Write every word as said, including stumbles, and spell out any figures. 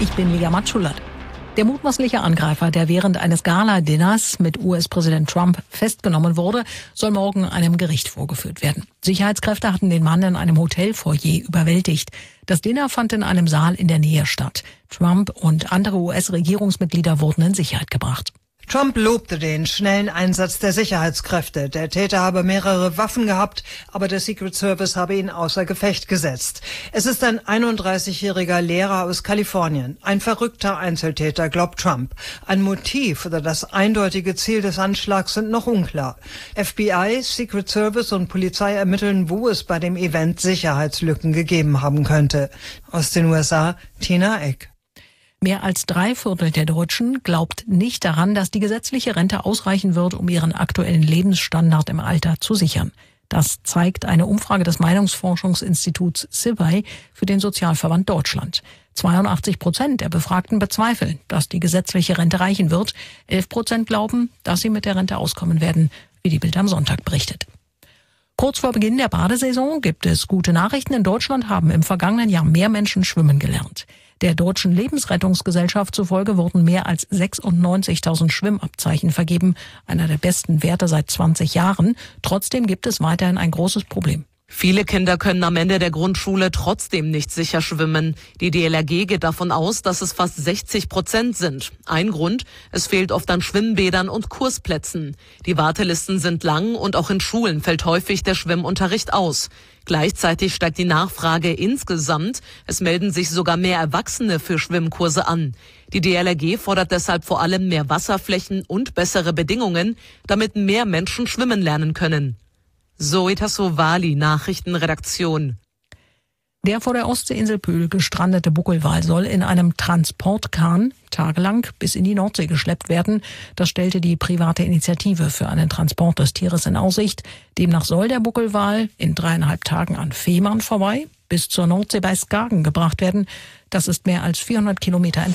Ich bin Liga Matschulat. Der mutmaßliche Angreifer, der während eines Gala-Dinners mit U S-Präsident Trump festgenommen wurde, soll morgen einem Gericht vorgeführt werden. Sicherheitskräfte hatten den Mann in einem Hotelfoyer überwältigt. Das Dinner fand in einem Saal in der Nähe statt. Trump und andere U S-Regierungsmitglieder wurden in Sicherheit gebracht. Trump lobte den schnellen Einsatz der Sicherheitskräfte. Der Täter habe mehrere Waffen gehabt, aber der Secret Service habe ihn außer Gefecht gesetzt. Es ist ein einunddreißigjähriger Lehrer aus Kalifornien. Ein verrückter Einzeltäter, glaubt Trump. Ein Motiv oder das eindeutige Ziel des Anschlags sind noch unklar. F B I, Secret Service und Polizei ermitteln, wo es bei dem Event Sicherheitslücken gegeben haben könnte. Aus den U S A, Tina Eck. Mehr als drei Viertel der Deutschen glaubt nicht daran, dass die gesetzliche Rente ausreichen wird, um ihren aktuellen Lebensstandard im Alter zu sichern. Das zeigt eine Umfrage des Meinungsforschungsinstituts S I B I für den Sozialverband Deutschland. zweiundachtzig Prozent der Befragten bezweifeln, dass die gesetzliche Rente reichen wird. elf Prozent glauben, dass sie mit der Rente auskommen werden, wie die Bild am Sonntag berichtet. Kurz vor Beginn der Badesaison gibt es gute Nachrichten. In Deutschland haben im vergangenen Jahr mehr Menschen schwimmen gelernt. Der Deutschen Lebensrettungsgesellschaft zufolge wurden mehr als sechsundneunzigtausend Schwimmabzeichen vergeben, einer der besten Werte seit zwanzig Jahren. Trotzdem gibt es weiterhin ein großes Problem. Viele Kinder können am Ende der Grundschule trotzdem nicht sicher schwimmen. Die D L R G geht davon aus, dass es fast sechzig Prozent sind. Ein Grund, es fehlt oft an Schwimmbädern und Kursplätzen. Die Wartelisten sind lang und auch in Schulen fällt häufig der Schwimmunterricht aus. Gleichzeitig steigt die Nachfrage insgesamt. Es melden sich sogar mehr Erwachsene für Schwimmkurse an. Die D L R G fordert deshalb vor allem mehr Wasserflächen und bessere Bedingungen, damit mehr Menschen schwimmen lernen können. Zoe Tassovali, Nachrichtenredaktion. Der vor der Ostseeinsel Pöhl gestrandete Buckelwal soll in einem Transportkahn tagelang bis in die Nordsee geschleppt werden. Das stellte die private Initiative für einen Transport des Tieres in Aussicht. Demnach soll der Buckelwal in dreieinhalb Tagen an Fehmarn vorbei bis zur Nordsee bei Skagen gebracht werden. Das ist mehr als vierhundert Kilometer entfernt.